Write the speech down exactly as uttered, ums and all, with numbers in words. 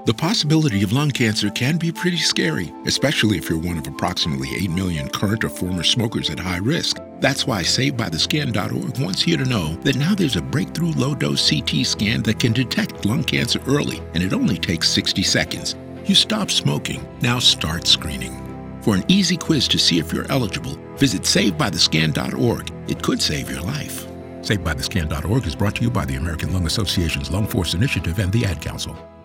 The possibility of lung cancer can be pretty scary, especially if you're one of approximately eight million current or former smokers at high risk. That's why Saved By The Scan dot org wants you to know that now there's a breakthrough low-dose C T scan that can detect lung cancer early, and it only takes sixty seconds. You stop smoking, now start screening. For an easy quiz to see if you're eligible, visit Saved By The Scan dot org. It could save your life. Saved By The Scan dot org is brought to you by the American Lung Association's Lung Force Initiative and the Ad Council.